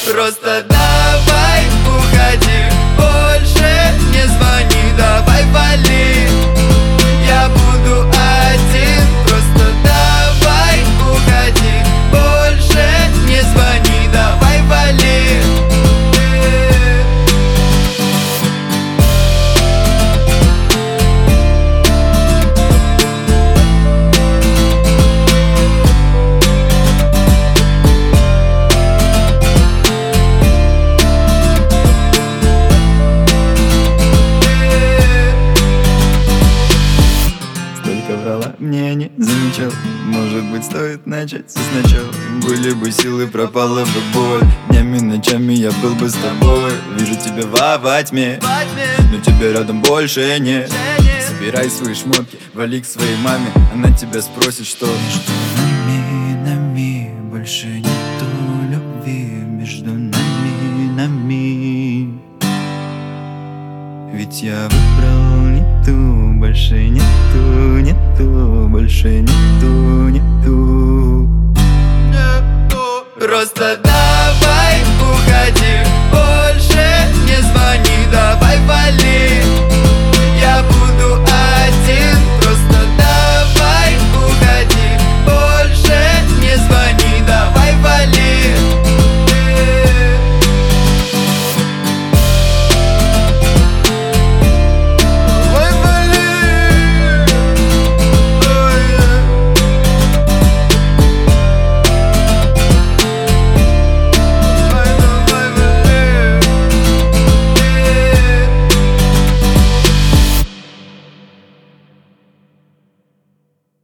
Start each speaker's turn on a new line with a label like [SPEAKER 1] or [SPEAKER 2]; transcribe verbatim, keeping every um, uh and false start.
[SPEAKER 1] Просто давай уходи, больше не звони, давай вали. Я буду один, просто давай уходи, больше не звони, давай вали. Мне не замечал, может быть, стоит начать все сначала. Были бы силы, пропала бы боль. Днями, ночами я был бы с тобой. Вижу тебя во, во тьме, но тебя рядом больше нет. Собирай свои шмотки, вали к своей маме. Она тебя спросит, что между нами, нами больше нету любви. Между нами, нами. Ведь я выбрал не ту, больше нету, нету, больше нету, нету, нету. Просто давай